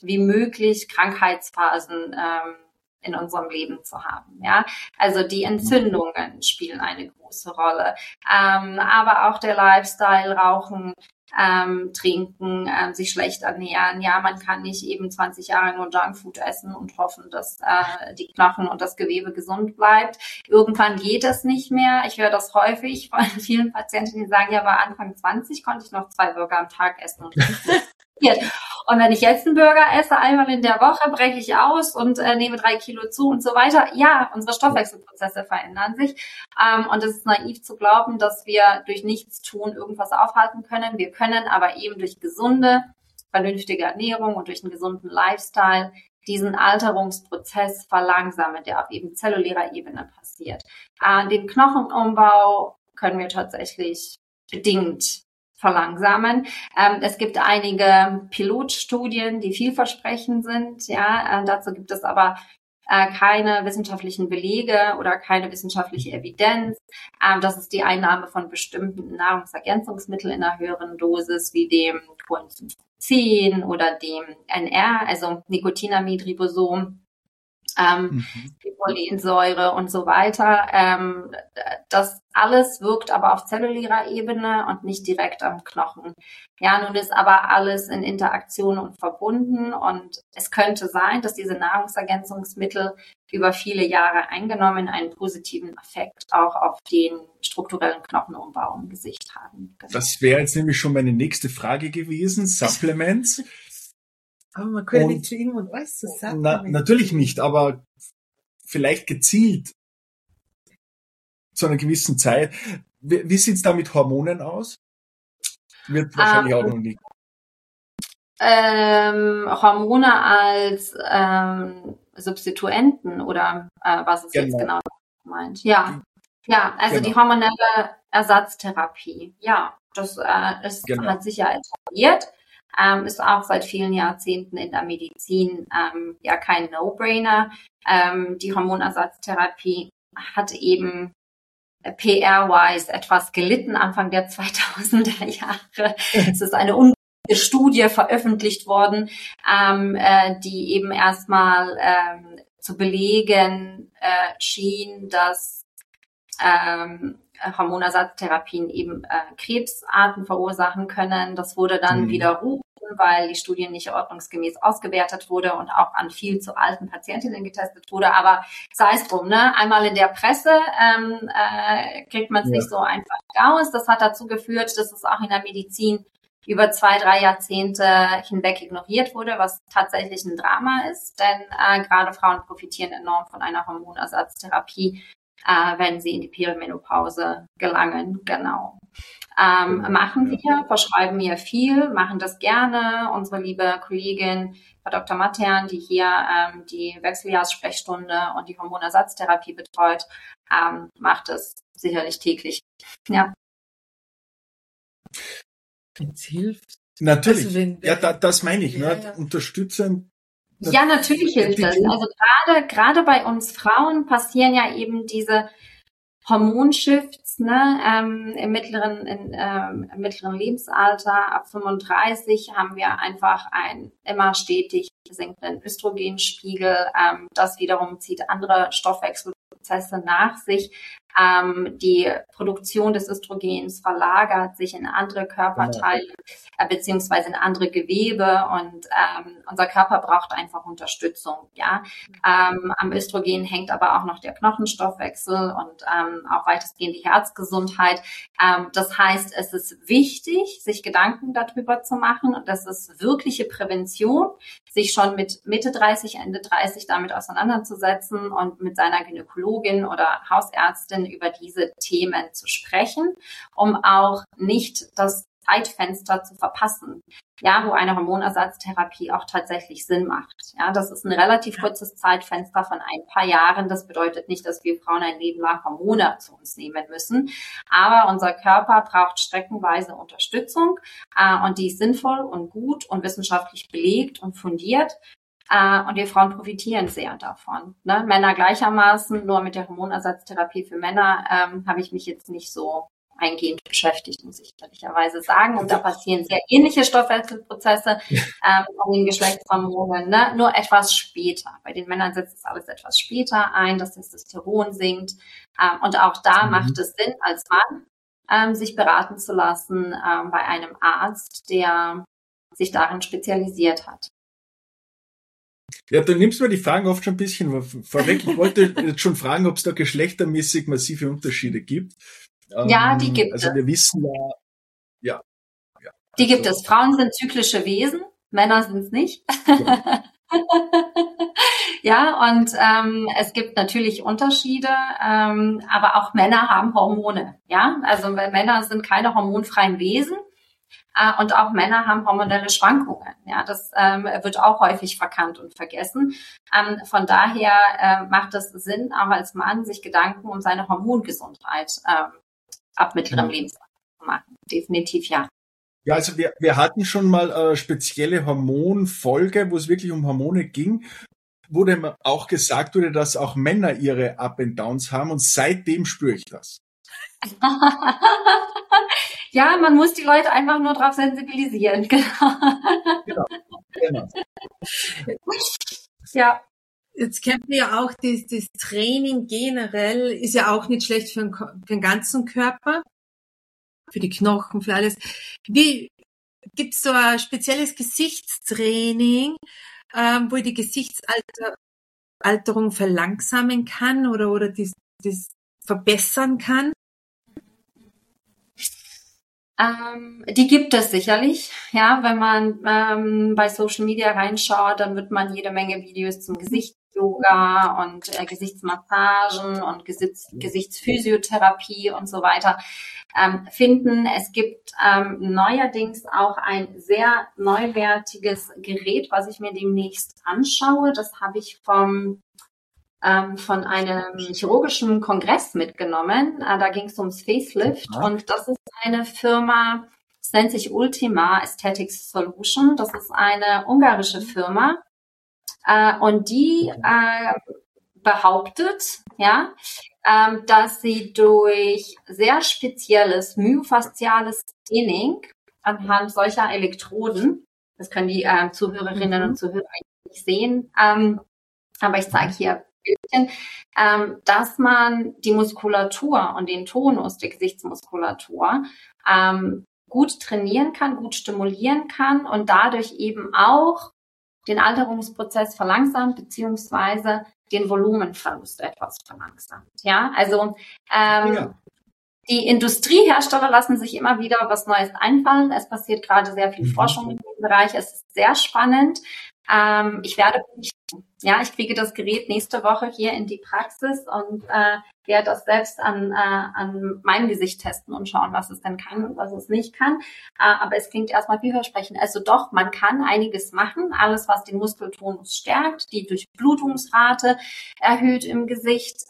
wie möglich Krankheitsphasen in unserem Leben zu haben. Ja, also die Entzündungen spielen eine große Rolle, aber auch der Lifestyle, Rauchen, trinken, sich schlecht ernähren. Ja, man kann nicht eben 20 Jahre nur Junkfood essen und hoffen, dass die Knochen und das Gewebe gesund bleibt. Irgendwann geht es nicht mehr. Ich höre das häufig von vielen Patienten, die sagen, ja, bei Anfang 20 konnte ich noch 2 Burger am Tag essen und und wenn ich jetzt einen Burger esse, einmal in der Woche, breche ich aus und nehme 3 Kilo zu und so weiter. Ja, unsere Stoffwechselprozesse verändern sich. Und es ist naiv zu glauben, dass wir durch Nichtstun irgendwas aufhalten können. Wir können aber eben durch gesunde, vernünftige Ernährung und durch einen gesunden Lifestyle diesen Alterungsprozess verlangsamen, der auf eben zellulärer Ebene passiert. Den Knochenumbau können wir tatsächlich bedingt verlangsamen. Es gibt einige Pilotstudien, die vielversprechend sind. Ja, dazu gibt es aber keine wissenschaftlichen Belege oder keine wissenschaftliche Evidenz. Das ist die Einnahme von bestimmten Nahrungsergänzungsmitteln in einer höheren Dosis, wie dem Coenzym 10 oder dem NR, also Nicotinamid-Ribosom. Die Cholinsäure und so weiter. Das alles wirkt aber auf zellulärer Ebene und nicht direkt am Knochen. Ja, nun ist aber alles in Interaktion und verbunden und es könnte sein, dass diese Nahrungsergänzungsmittel über viele Jahre eingenommen einen positiven Effekt auch auf den strukturellen Knochenumbau im Gesicht haben. Genau. Das wäre jetzt nämlich schon meine nächste Frage gewesen. Supplements. Aber man könnte nicht zu ihm und alles zusammen. Natürlich nicht, aber vielleicht gezielt zu einer gewissen Zeit. Wie sieht's da mit Hormonen aus? Wird wahrscheinlich auch noch nicht. Hormone als Substituenten oder was ist jetzt genau gemeint? Ja, also genau. Die hormonelle Ersatztherapie. Ja, das hat sich ja etabliert. Ist auch seit vielen Jahrzehnten in der Medizin ja kein No-Brainer. Die Hormonersatztherapie hat eben PR-wise etwas gelitten Anfang der 2000er Jahre. Es ist eine unglaubliche Studie veröffentlicht worden, die eben erstmal zu belegen schien, dass Hormonersatztherapien eben Krebsarten verursachen können. Das wurde dann widerrufen, weil die Studie nicht ordnungsgemäß ausgewertet wurde und auch an viel zu alten Patientinnen getestet wurde. Aber sei es drum, ne? Einmal in der Presse kriegt man es nicht so einfach raus. Das hat dazu geführt, dass es auch in der Medizin über 2-3 Jahrzehnte hinweg ignoriert wurde, was tatsächlich ein Drama ist. Denn gerade Frauen profitieren enorm von einer Hormonersatztherapie, wenn sie in die Perimenopause gelangen, genau. Machen wir, verschreiben wir viel, machen das gerne. Unsere liebe Kollegin, Frau Dr. Mattern, die hier die Wechseljahrssprechstunde und die Hormonersatztherapie betreut, macht es sicherlich täglich. Ja. Es hilft. Natürlich. Also das meine ich, ne? Unterstützend. Ja, natürlich hilft das. Also gerade bei uns Frauen passieren ja eben diese Hormonshifts, ne, im mittleren Lebensalter. Ab 35 haben wir einfach einen immer stetig sinkenden Östrogenspiegel. Das wiederum zieht andere Stoffwechselprozesse nach sich. Die Produktion des Östrogens verlagert sich in andere Körperteile beziehungsweise in andere Gewebe und unser Körper braucht einfach Unterstützung. Ja, am Östrogen hängt aber auch noch der Knochenstoffwechsel und auch weitestgehend die Herzgesundheit. Das heißt, es ist wichtig, sich Gedanken darüber zu machen und das ist wirkliche Prävention, sich schon mit Mitte 30, Ende 30 damit auseinanderzusetzen und mit seiner Gynäkologin oder Hausärztin über diese Themen zu sprechen, um auch nicht das Zeitfenster zu verpassen, ja, wo eine Hormonersatztherapie auch tatsächlich Sinn macht. Ja, das ist ein relativ kurzes Zeitfenster von ein paar Jahren. Das bedeutet nicht, dass wir Frauen ein Leben lang Hormone zu uns nehmen müssen. Aber unser Körper braucht streckenweise Unterstützung und die ist sinnvoll und gut und wissenschaftlich belegt und fundiert. Und wir Frauen profitieren sehr davon. Ne? Männer gleichermaßen, nur mit der Hormonersatztherapie für Männer habe ich mich jetzt nicht so eingehend beschäftigt, muss ich ehrlicherweise sagen. Und da passieren sehr ähnliche Stoffwechselprozesse von den Geschlechtshormonen, ne? Nur etwas später. Bei den Männern setzt es alles etwas später ein, das Testosteron sinkt. Und auch da macht es Sinn, als Mann sich beraten zu lassen bei einem Arzt, der sich darin spezialisiert hat. Ja, du nimmst mir die Fragen oft schon ein bisschen vorweg. Ich wollte jetzt schon fragen, ob es da geschlechtermäßig massive Unterschiede gibt. Ja, die gibt es. Also wir wissen ja. Die gibt es. Frauen sind zyklische Wesen, Männer sind es nicht. Ja, und es gibt natürlich Unterschiede, aber auch Männer haben Hormone. Ja, also weil Männer sind keine hormonfreien Wesen. Und auch Männer haben hormonelle Schwankungen. Ja, das wird auch häufig verkannt und vergessen. Von daher macht es Sinn, auch als Mann sich Gedanken um seine Hormongesundheit ab mittlerem Lebensalter zu machen. Definitiv ja. Ja, also wir hatten schon mal eine spezielle Hormonfolge, wo es wirklich um Hormone ging, wo dem auch gesagt wurde, dass auch Männer ihre Up and Downs haben, und seitdem spüre ich das. Ja, man muss die Leute einfach nur darauf sensibilisieren. Genau. Ja. Jetzt kennt man ja auch, das Training generell ist ja auch nicht schlecht für den ganzen Körper, für die Knochen, für alles. Gibt's so ein spezielles Gesichtstraining, wo ich die Gesichtsalterung verlangsamen kann oder das verbessern kann? Die gibt es sicherlich. Ja, wenn man bei Social Media reinschaut, dann wird man jede Menge Videos zum Gesichtsyoga und Gesichtsmassagen und Gesichtsphysiotherapie und so weiter finden. Es gibt neuerdings auch ein sehr neuwertiges Gerät, was ich mir demnächst anschaue. Das habe ich von einem chirurgischen Kongress mitgenommen. Da ging es ums Facelift und das ist eine Firma, es nennt sich Ultima Aesthetics Solution. Das ist eine ungarische Firma und die behauptet, ja, dass sie durch sehr spezielles myofasziales Training anhand solcher Elektroden, das können die Zuhörerinnen und Zuhörer nicht sehen, aber ich zeige hier dass man die Muskulatur und den Tonus der Gesichtsmuskulatur gut trainieren kann, gut stimulieren kann und dadurch eben auch den Alterungsprozess verlangsamt beziehungsweise den Volumenverlust etwas verlangsamt. Ja, also die Industriehersteller lassen sich immer wieder was Neues einfallen. Es passiert gerade sehr viel Forschung in diesem Bereich. Es ist sehr spannend. Ich werde berichten. Ja, ich kriege das Gerät nächste Woche hier in die Praxis und werde das selbst an meinem Gesicht testen und schauen, was es denn kann und was es nicht kann. Aber es klingt erstmal vielversprechend. Also doch, man kann einiges machen. Alles, was den Muskeltonus stärkt, die Durchblutungsrate erhöht im Gesicht,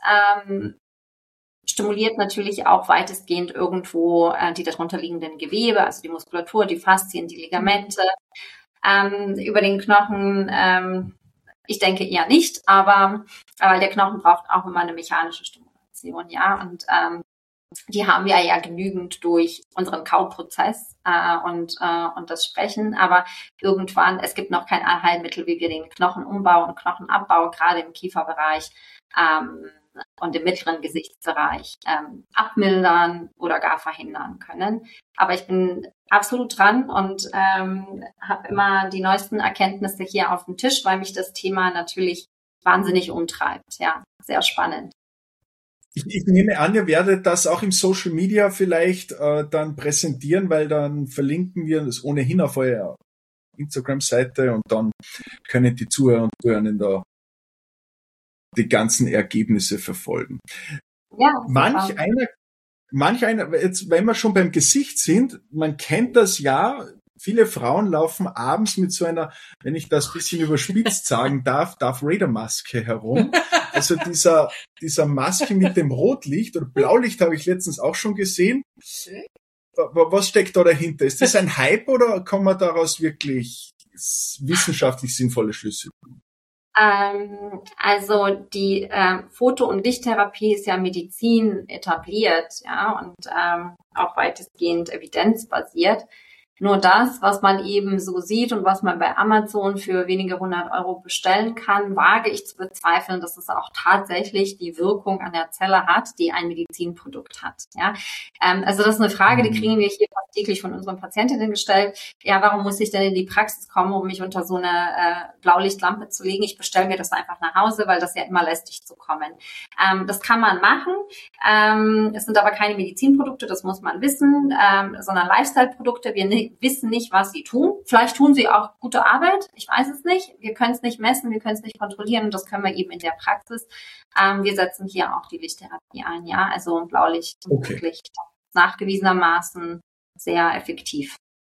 stimuliert natürlich auch weitestgehend irgendwo die darunter liegenden Gewebe, also die Muskulatur, die Faszien, die Ligamente. Über den Knochen, ich denke eher nicht, aber der Knochen braucht auch immer eine mechanische Stimulation, ja, und die haben wir ja genügend durch unseren Kauprozess und das Sprechen, aber irgendwann, es gibt noch kein Allheilmittel, wie wir den Knochenumbau und Knochenabbau gerade im Kieferbereich und im mittleren Gesichtsbereich abmildern oder gar verhindern können. Aber ich bin absolut dran und habe immer die neuesten Erkenntnisse hier auf dem Tisch, weil mich das Thema natürlich wahnsinnig umtreibt. Ja, sehr spannend. Ich nehme an, ihr werdet das auch im Social Media vielleicht dann präsentieren, weil dann verlinken wir das ohnehin auf eurer Instagram-Seite und dann können die Zuhörer und Zuhörerinnen da die ganzen Ergebnisse verfolgen. Ja, manch einer, jetzt, wenn wir schon beim Gesicht sind, man kennt das ja, viele Frauen laufen abends mit so einer, wenn ich das bisschen überspitzt sagen darf, Darth Vader Maske herum. Also dieser Maske mit dem Rotlicht oder Blaulicht habe ich letztens auch schon gesehen. Was steckt da dahinter? Ist das ein Hype oder kann man daraus wirklich wissenschaftlich sinnvolle Schlüsse? Also die Foto- und Lichttherapie ist ja Medizin etabliert, ja, und auch weitestgehend evidenzbasiert. Nur das, was man eben so sieht und was man bei Amazon für wenige 100 Euro bestellen kann, wage ich zu bezweifeln, dass es auch tatsächlich die Wirkung an der Zelle hat, die ein Medizinprodukt hat. Ja, also das ist eine Frage, die kriegen wir hier fast täglich von unseren Patientinnen gestellt. Ja, warum muss ich denn in die Praxis kommen, um mich unter so eine Blaulichtlampe zu legen? Ich bestelle mir das einfach nach Hause, weil das ja immer lästig zu kommen. Das kann man machen. Es sind aber keine Medizinprodukte, das muss man wissen, sondern Lifestyle-Produkte. Wir wissen nicht, was sie tun. Vielleicht tun sie auch gute Arbeit. Ich weiß es nicht. Wir können es nicht messen, wir können es nicht kontrollieren und das können wir eben in der Praxis. Wir setzen hier auch die Lichttherapie ein, ja. Also Blaulicht wirklich nachgewiesenermaßen sehr effektiv.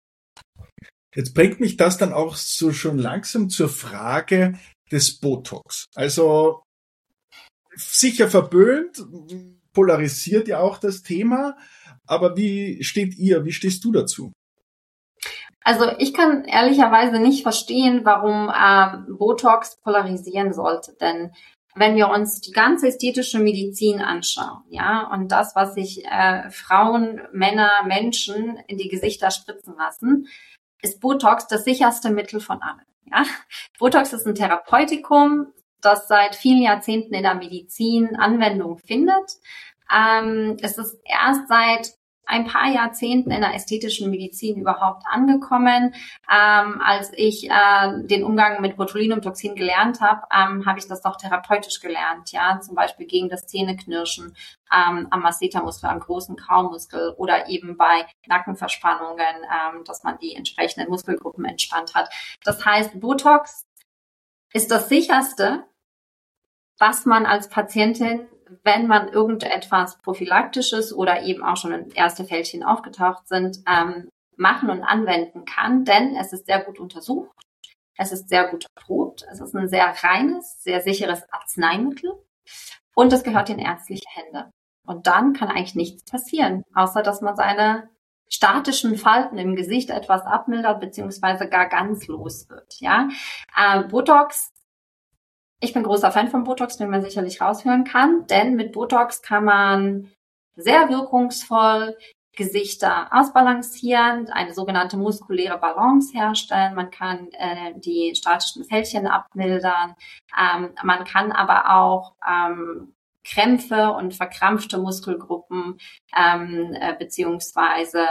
Jetzt bringt mich das dann auch so schon langsam zur Frage des Botox. Also sicher verpönt, polarisiert ja auch das Thema, aber wie stehst du dazu? Also ich kann ehrlicherweise nicht verstehen, warum Botox polarisieren sollte, denn wenn wir uns die ganze ästhetische Medizin anschauen, ja, und das, was sich Frauen, Männer, Menschen in die Gesichter spritzen lassen, ist Botox das sicherste Mittel von allen. Ja? Botox ist ein Therapeutikum, das seit vielen Jahrzehnten in der Medizin Anwendung findet. Es ist erst seit ein paar Jahrzehnten in der ästhetischen Medizin überhaupt angekommen. Als ich den Umgang mit Botulinumtoxin gelernt habe, habe ich das doch therapeutisch gelernt. Ja, zum Beispiel gegen das Zähneknirschen am Massetermuskel, am großen Kaumuskel oder eben bei Nackenverspannungen, dass man die entsprechenden Muskelgruppen entspannt hat. Das heißt, Botox ist das sicherste, was man als Patientin, wenn man irgendetwas Prophylaktisches oder eben auch schon erste Fältchen aufgetaucht sind, machen und anwenden kann, denn es ist sehr gut untersucht, es ist sehr gut erprobt, es ist ein sehr reines, sehr sicheres Arzneimittel und es gehört in ärztliche Hände. Und dann kann eigentlich nichts passieren, außer dass man seine statischen Falten im Gesicht etwas abmildert, beziehungsweise gar ganz los wird. Ja, Botox. Ich bin großer Fan von Botox, den man sicherlich raushören kann, denn mit Botox kann man sehr wirkungsvoll Gesichter ausbalancieren, eine sogenannte muskuläre Balance herstellen. Man kann die statischen Fältchen abmildern. Man kann aber auch Krämpfe und verkrampfte Muskelgruppen beziehungsweise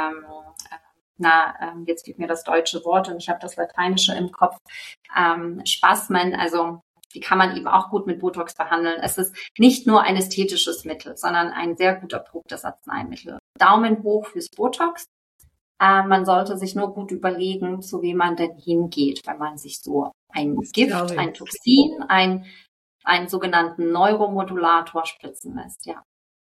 jetzt fehlt mir das deutsche Wort und ich habe das Lateinische im Kopf, Spasmen, also die kann man eben auch gut mit Botox behandeln. Es ist nicht nur ein ästhetisches Mittel, sondern ein sehr gut erprobtes Arzneimittel. Daumen hoch fürs Botox. Man sollte sich nur gut überlegen, zu wem man denn hingeht, wenn man sich so ein Gift, ein Toxin, einen sogenannten Neuromodulator spritzen lässt, ja.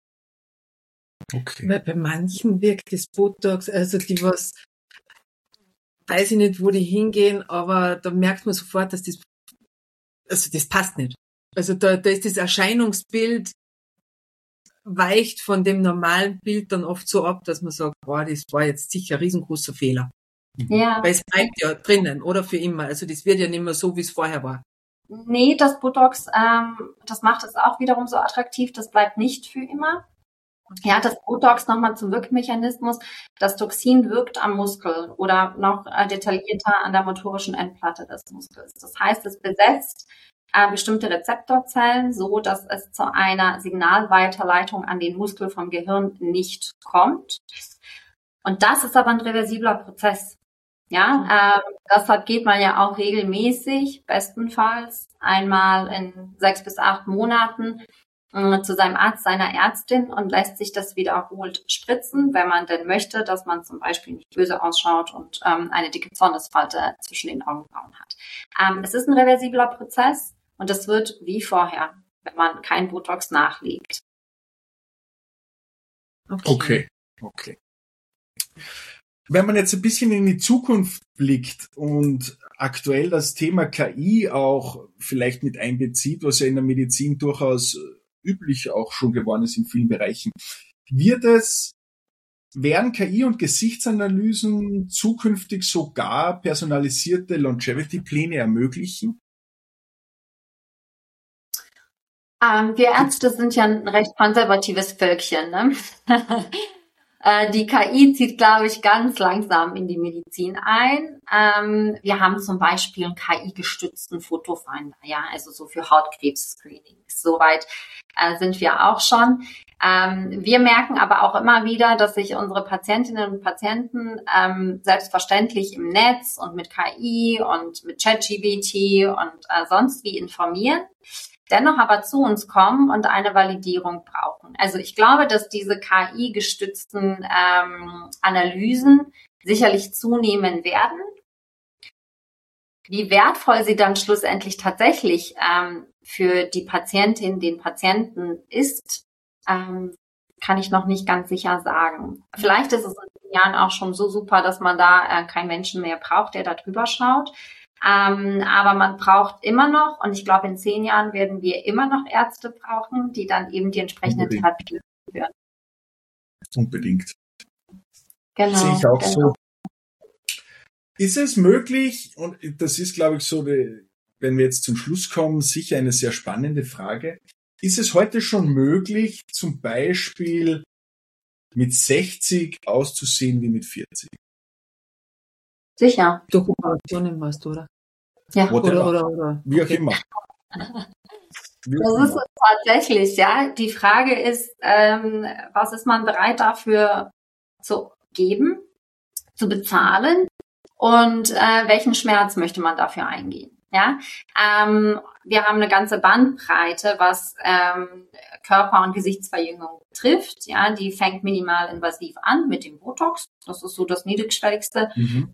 Okay. Weil bei manchen wirkt das Botox, also die was, weiß ich nicht, wo die hingehen, aber da merkt man sofort, dass das passt nicht. Also da ist das Erscheinungsbild weicht von dem normalen Bild dann oft so ab, dass man sagt, boah, das war jetzt sicher ein riesengroßer Fehler. Ja. Weil es bleibt ja drinnen, oder für immer. Also das wird ja nicht mehr so, wie es vorher war. Nee, das Botox, das macht es auch wiederum so attraktiv, das bleibt nicht für immer. Ja, das Botox nochmal zum Wirkmechanismus. Das Toxin wirkt am Muskel oder noch detaillierter an der motorischen Endplatte des Muskels. Das heißt, es besetzt bestimmte Rezeptorzellen, so dass es zu einer Signalweiterleitung an den Muskel vom Gehirn nicht kommt. Und das ist aber ein reversibler Prozess. Ja, deshalb geht man ja auch regelmäßig, bestenfalls einmal in 6 bis 8 Monaten zu seinem Arzt, seiner Ärztin und lässt sich das wiederholt spritzen, wenn man denn möchte, dass man zum Beispiel nicht böse ausschaut und eine dicke Zornesfalte zwischen den Augenbrauen hat. Es ist ein reversibler Prozess und es wird wie vorher, wenn man kein Botox nachlegt. Okay. Wenn man jetzt ein bisschen in die Zukunft blickt und aktuell das Thema KI auch vielleicht mit einbezieht, was ja in der Medizin durchaus üblich auch schon geworden ist in vielen Bereichen. Werden KI und Gesichtsanalysen zukünftig sogar personalisierte Longevity-Pläne ermöglichen? Wir Ärzte sind ja ein recht konservatives Völkchen, ne? Die KI zieht, glaube ich, ganz langsam in die Medizin ein. Wir haben zum Beispiel einen KI-gestützten Fotofinder, ja, also so für Hautkrebs-Screenings. Soweit sind wir auch schon. Wir merken aber auch immer wieder, dass sich unsere Patientinnen und Patienten selbstverständlich im Netz und mit KI und mit ChatGPT und sonst wie informieren, dennoch aber zu uns kommen und eine Validierung brauchen. Also ich glaube, dass diese KI-gestützten Analysen sicherlich zunehmen werden. Wie wertvoll sie dann schlussendlich tatsächlich für die Patientin, den Patienten ist, kann ich noch nicht ganz sicher sagen. Vielleicht ist es in 10 Jahren auch schon so super, dass man da keinen Menschen mehr braucht, der da drüber schaut. Aber man braucht immer noch, und ich glaube, in 10 Jahren werden wir immer noch Ärzte brauchen, die dann eben die entsprechende Therapie führen. Unbedingt. Genau. Sehe ich auch so. Ist es möglich, und das ist, glaube ich, so, wenn wir jetzt zum Schluss kommen, sicher eine sehr spannende Frage. Ist es heute schon möglich, zum Beispiel mit 60 auszusehen wie mit 40? Sicher. Dokumentationen machst du, oder? Ja. Oder. Wie auch immer. Das ist es tatsächlich, ja. Die Frage ist, was ist man bereit dafür zu geben, zu bezahlen und welchen Schmerz möchte man dafür eingehen? Ja, wir haben eine ganze Bandbreite, was Körper- und Gesichtsverjüngung betrifft. Ja, die fängt minimal invasiv an mit dem Botox. Das ist so das niedrigschwelligste,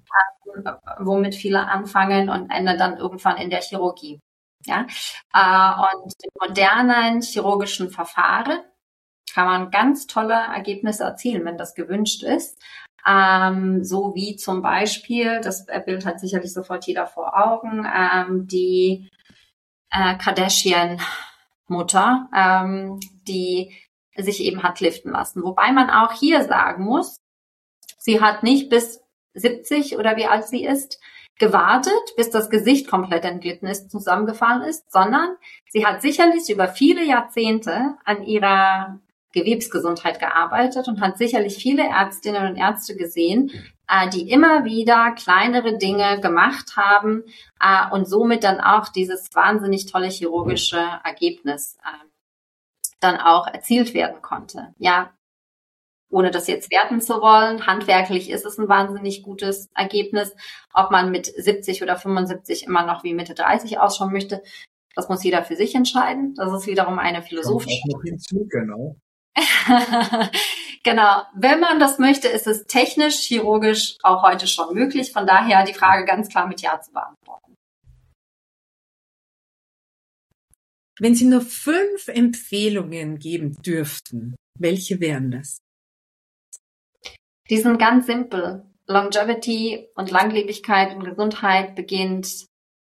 womit viele anfangen und endet dann irgendwann in der Chirurgie. Ja, und mit modernen chirurgischen Verfahren kann man ganz tolle Ergebnisse erzielen, wenn das gewünscht ist. So wie zum Beispiel, das Bild hat sicherlich sofort jeder vor Augen, die Kardashian-Mutter, die sich eben hat liften lassen. Wobei man auch hier sagen muss, sie hat nicht bis 70 oder wie alt sie ist, gewartet, bis das Gesicht komplett entglitten ist, zusammengefallen ist, sondern sie hat sicherlich über viele Jahrzehnte an ihrer Gewebsgesundheit gearbeitet und hat sicherlich viele Ärztinnen und Ärzte gesehen, die immer wieder kleinere Dinge gemacht haben und somit dann auch dieses wahnsinnig tolle chirurgische Ergebnis dann auch erzielt werden konnte. Ja, ohne das jetzt werten zu wollen, handwerklich ist es ein wahnsinnig gutes Ergebnis. Ob man mit 70 oder 75 immer noch wie Mitte 30 ausschauen möchte, das muss jeder für sich entscheiden. Das ist wiederum eine philosophische. Kommt auch noch hinzu, genau. Genau. Wenn man das möchte, ist es technisch, chirurgisch auch heute schon möglich. Von daher die Frage ganz klar mit Ja zu beantworten. Wenn Sie nur 5 Empfehlungen geben dürften, welche wären das? Die sind ganz simpel. Longevity und Langlebigkeit und Gesundheit beginnt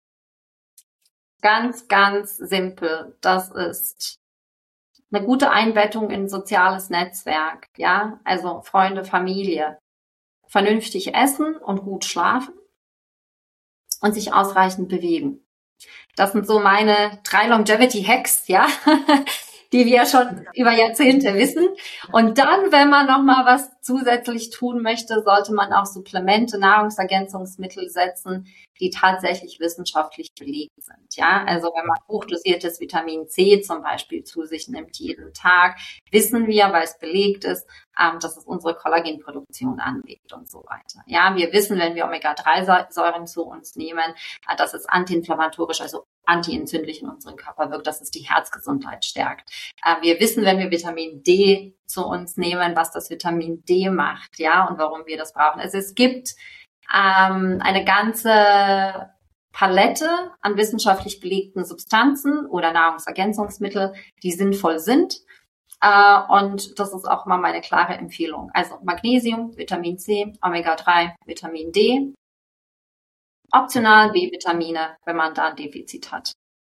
ganz, ganz simpel. Das ist eine gute Einbettung in ein soziales Netzwerk, ja, also Freunde, Familie, vernünftig essen und gut schlafen und sich ausreichend bewegen. Das sind so meine 3 Longevity-Hacks, ja, die wir schon über Jahrzehnte wissen. Und dann, wenn man noch mal was zusätzlich tun möchte, sollte man auch Supplemente, Nahrungsergänzungsmittel setzen, die tatsächlich wissenschaftlich belegt sind. Ja, also wenn man hochdosiertes Vitamin C zum Beispiel zu sich nimmt jeden Tag, wissen wir, weil es belegt ist, dass es unsere Kollagenproduktion anregt und so weiter. Ja, wir wissen, wenn wir Omega-3-Säuren zu uns nehmen, dass es antiinflammatorisch, also antientzündlich in unserem Körper wirkt, dass es die Herzgesundheit stärkt. Wir wissen, wenn wir Vitamin D zu uns nehmen, was das Vitamin D macht, ja, und warum wir das brauchen. Also es gibt eine ganze Palette an wissenschaftlich belegten Substanzen oder Nahrungsergänzungsmittel, die sinnvoll sind. Und das ist auch immer meine klare Empfehlung. Also Magnesium, Vitamin C, Omega-3, Vitamin D. Optional B-Vitamine, wenn man da ein Defizit hat.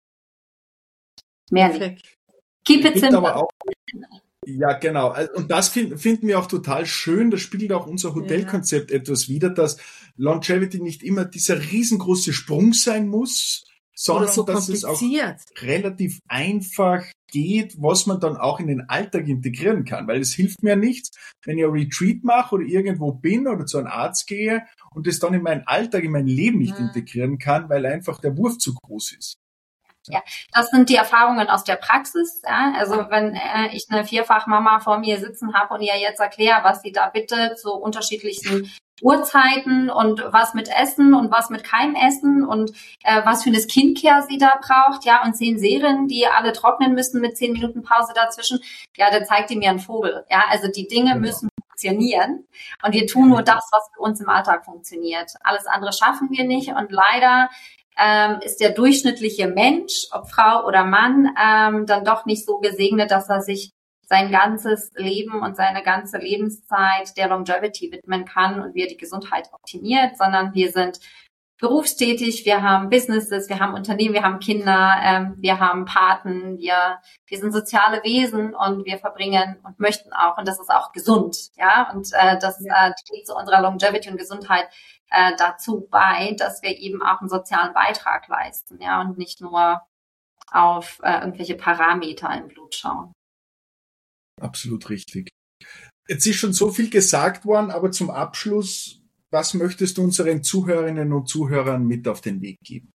Mehr nicht. Keep it simple. Ja, genau. Und das finden wir auch total schön. Das spiegelt auch unser Hotelkonzept etwas wider, dass Longevity nicht immer dieser riesengroße Sprung sein muss, sondern so dass es auch relativ einfach geht, was man dann auch in den Alltag integrieren kann. Weil es hilft mir nichts, wenn ich ein Retreat mache oder irgendwo bin oder zu einem Arzt gehe und das dann in meinen Alltag, in mein Leben nicht integrieren kann, weil einfach der Wurf zu groß ist. Ja, das sind die Erfahrungen aus der Praxis. Ja? Also wenn ich eine Vierfachmama vor mir sitzen habe und ihr jetzt erkläre, was sie da bitte zu unterschiedlichsten Uhrzeiten und was mit Essen und was mit keinem Essen und was für eine Skincare sie da braucht, ja, und 10 Serien, die alle trocknen müssen mit 10 Minuten Pause dazwischen, ja, da zeigt die mir einen Vogel. Ja, also die Dinge müssen funktionieren und wir tun nur das, was für uns im Alltag funktioniert. Alles andere schaffen wir nicht und leider ist der durchschnittliche Mensch, ob Frau oder Mann, dann doch nicht so gesegnet, dass er sich sein ganzes Leben und seine ganze Lebenszeit der Longevity widmen kann und wir die Gesundheit optimiert, sondern wir sind berufstätig, wir haben Businesses, wir haben Unternehmen, wir haben Kinder, wir haben Paten, wir sind soziale Wesen und wir verbringen und möchten auch, und das ist auch gesund, ja, und das trägt zu unserer Longevity und Gesundheit dazu bei, dass wir eben auch einen sozialen Beitrag leisten, ja, und nicht nur auf irgendwelche Parameter im Blut schauen. Absolut richtig. Jetzt ist schon so viel gesagt worden, aber zum Abschluss, was möchtest du unseren Zuhörerinnen und Zuhörern mit auf den Weg geben?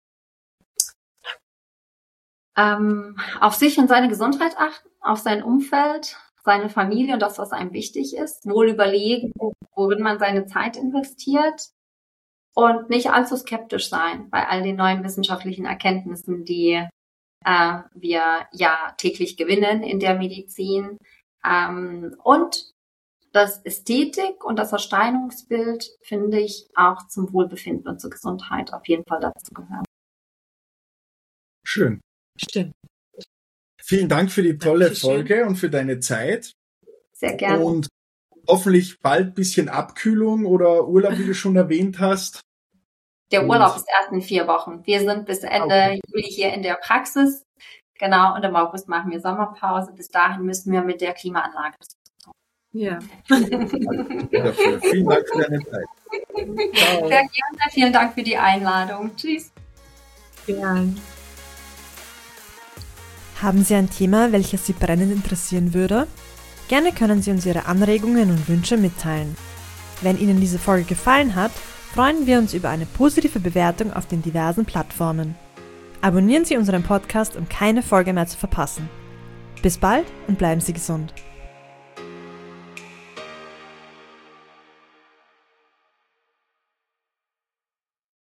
Auf sich und seine Gesundheit achten, auf sein Umfeld, seine Familie und das, was einem wichtig ist. Wohl überlegen, worin man seine Zeit investiert und nicht allzu skeptisch sein bei all den neuen wissenschaftlichen Erkenntnissen, die wir ja täglich gewinnen in der Medizin. Und das Ästhetik und das Erscheinungsbild, finde ich, auch zum Wohlbefinden und zur Gesundheit auf jeden Fall dazu gehören. Schön. Stimmt. Vielen Dank für die tolle Folge und für deine Zeit. Sehr gerne. Und hoffentlich bald ein bisschen Abkühlung oder Urlaub, wie du schon erwähnt hast. Der Urlaub ist erst in 4 Wochen. Wir sind bis Ende Juli hier in der Praxis. Genau, und im August machen wir Sommerpause. Bis dahin müssen wir mit der Klimaanlage. Ja. Dafür. Vielen Dank für deine Zeit. Ciao. Sehr gerne. Vielen Dank für die Einladung. Tschüss. Ja. Haben Sie ein Thema, welches Sie brennend interessieren würde? Gerne können Sie uns Ihre Anregungen und Wünsche mitteilen. Wenn Ihnen diese Folge gefallen hat, freuen wir uns über eine positive Bewertung auf den diversen Plattformen. Abonnieren Sie unseren Podcast, um keine Folge mehr zu verpassen. Bis bald und bleiben Sie gesund.